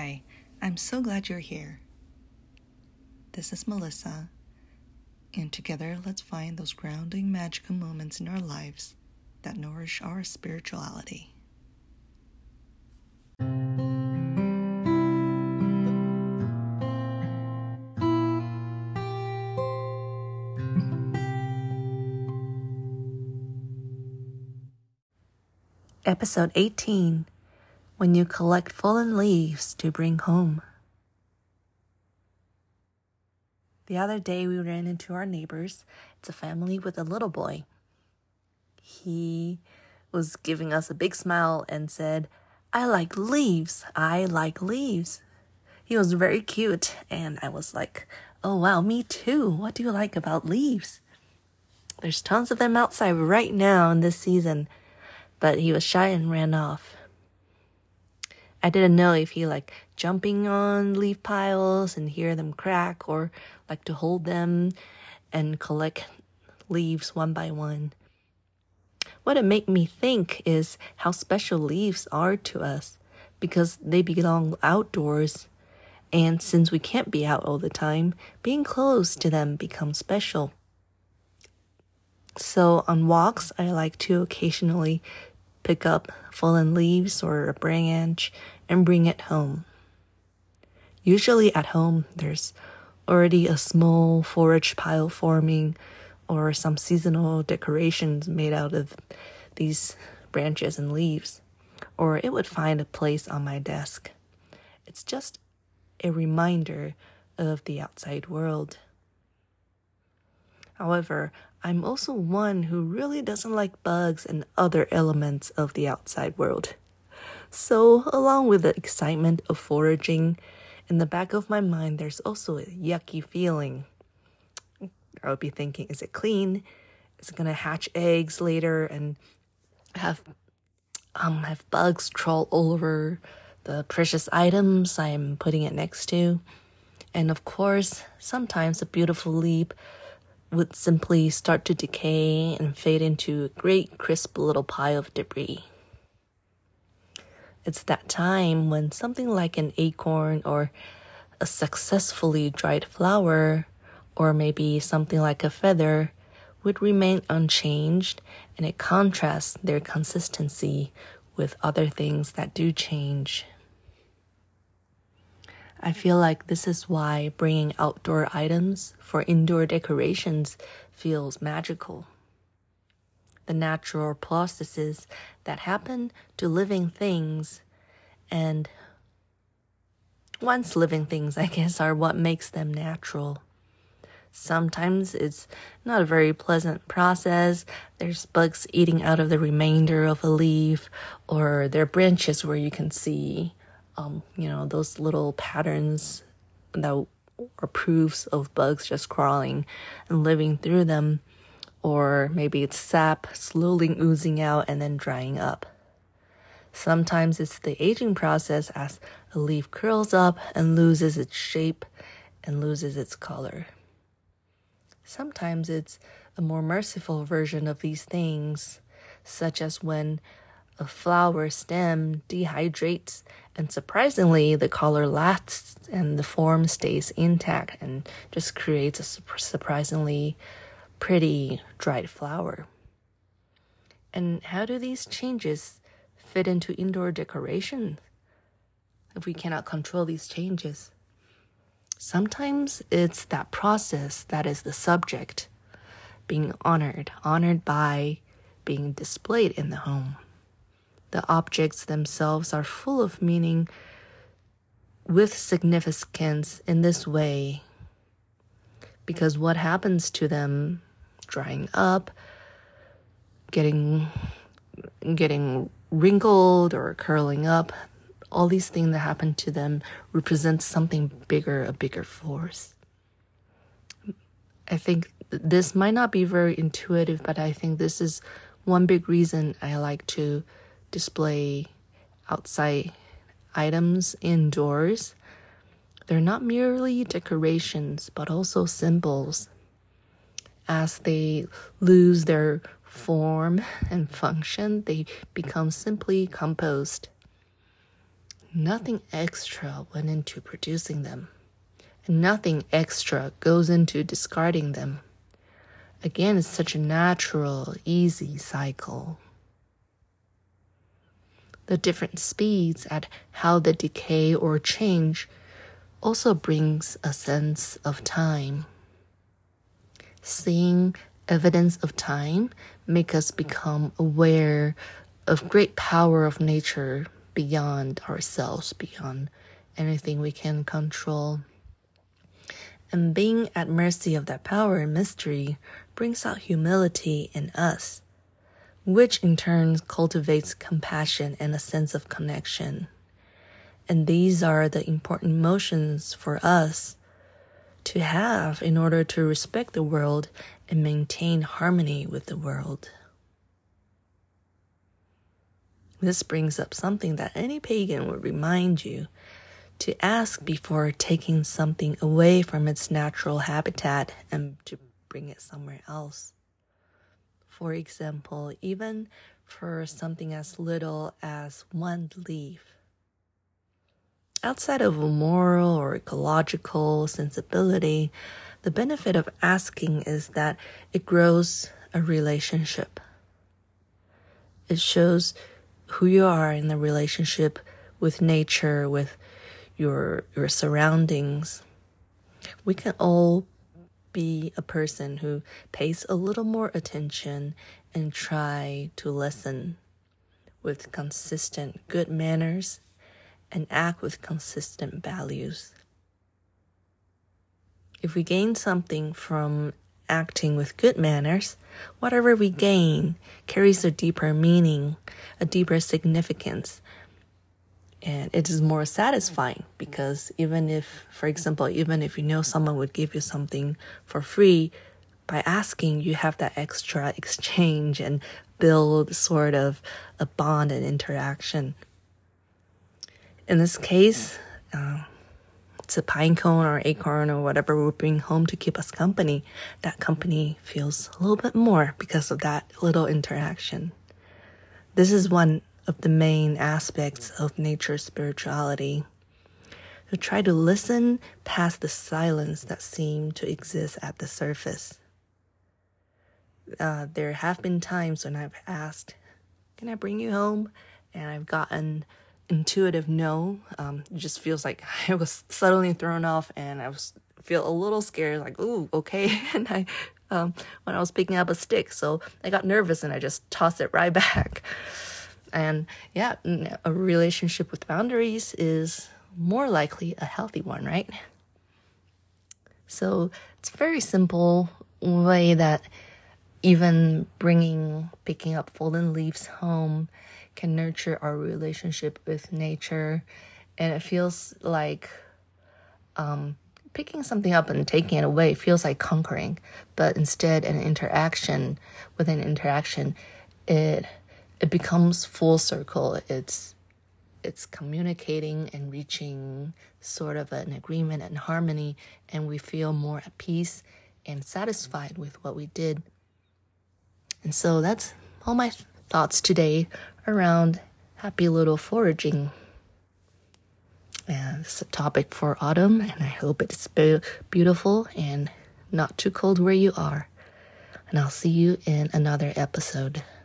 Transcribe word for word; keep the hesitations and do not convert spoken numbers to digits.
Hi, I'm so glad you're here. This is Melissa, and together let's find those grounding magical moments in our lives that nourish our spirituality. Episode eighteen, When You Collect Fallen Leaves to Bring Home. The other day we ran into our neighbors. It's a family with a little boy. He was giving us a big smile and said, I like leaves. I like leaves. He was very cute, and I was like, oh wow, me too. What do you like about leaves? There's tons of them outside right now in this season, but he was shy and ran off. I didn't know if he liked jumping on leaf piles and hear them crack, or like to hold them and collect leaves one by one. What it made me think is how special leaves are to us, because they belong outdoors. And since we can't be out all the time, being close to them becomes special. So on walks, I like to occasionally pick up fallen leaves or a branch and bring it home. Usually at home, there's already a small forage pile forming, or some seasonal decorations made out of these branches and leaves, or it would find a place on my desk. It's just a reminder of the outside world. However, I'm also one who really doesn't like bugs and other elements of the outside world. So, along with the excitement of foraging, in the back of my mind, there's also a yucky feeling. I would be thinking, is it clean? Is it going to hatch eggs later and have um have bugs crawl all over the precious items I'm putting it next to? And of course, sometimes a beautiful leaf would simply start to decay and fade into a great crisp little pile of debris. It's that time when something like an acorn or a successfully dried flower, or maybe something like a feather, would remain unchanged, and it contrasts their consistency with other things that do change. I feel like this is why bringing outdoor items for indoor decorations feels magical. The natural processes that happen to living things, and once living things, I guess, are what makes them natural. Sometimes it's not a very pleasant process. There's bugs eating out of the remainder of a leaf, or there are branches where you can see Um, you know, those little patterns that are proofs of bugs just crawling and living through them. Or maybe it's sap slowly oozing out and then drying up. Sometimes it's the aging process as a leaf curls up and loses its shape and loses its color. Sometimes it's a more merciful version of these things, such as when a flower stem dehydrates, and surprisingly, the color lasts and the form stays intact and just creates a surprisingly pretty dried flower. And how do these changes fit into indoor decoration if we cannot control these changes? Sometimes it's that process that is the subject, being honored, honored by being displayed in the home. The objects themselves are full of meaning with significance in this way, because what happens to them, drying up, getting getting wrinkled or curling up, all these things that happen to them represent something bigger, a bigger force. I think this might not be very intuitive, but I think this is one big reason I like to display outside items indoors. They're not merely decorations, but also symbols. As they lose their form and function, they become simply composed. nothing extra went into producing them, and nothing extra goes into discarding them. Again, it's such a natural, easy cycle. The different speeds at how they decay or change also brings a sense of time. Seeing evidence of time make us become aware of great power of nature beyond ourselves, beyond anything we can control. And being at mercy of that power and mystery brings out humility in us, which in turn cultivates compassion and a sense of connection. And these are the important emotions for us to have in order to respect the world and maintain harmony with the world. This brings up something that any pagan would remind you to ask before taking something away from its natural habitat and to bring it somewhere else. For example, even for something as little as one leaf. Outside of a moral or ecological sensibility, the benefit of asking is that it grows a relationship. It shows who you are in the relationship with nature, with your your surroundings. We can all be a person who pays a little more attention and try to listen with consistent good manners and act with consistent values. If we gain something from acting with good manners, whatever we gain carries a deeper meaning, a deeper significance. And it is more satisfying because even if, for example, even if you know someone would give you something for free, by asking, you have that extra exchange and build sort of a bond and interaction. In this case, uh, it's a pine cone or acorn or whatever we bring home to keep us company. That company feels a little bit more because of that little interaction. This is one of the main aspects of nature's spirituality. To try to listen past the silence that seemed to exist at the surface. Uh, there have been times when I've asked, can I bring you home? And I've gotten intuitive no. Um, it just feels like I was suddenly thrown off and I was feel a little scared, like, ooh, okay. And I, um, when I was picking up a stick, so I got nervous and I just tossed it right back. And yeah, a relationship with boundaries is more likely a healthy one, right? So it's a very simple way that even bringing, picking up fallen leaves home can nurture our relationship with nature. And it feels like um, picking something up and taking it away feels like conquering. But instead, an interaction, with an interaction, it it becomes full circle. It's it's communicating and reaching sort of an agreement and harmony, and we feel more at peace and satisfied with what we did. And so that's all my thoughts today around happy little foraging. And it's a topic for autumn, and I hope it's be- beautiful and not too cold where you are. And I'll see you in another episode.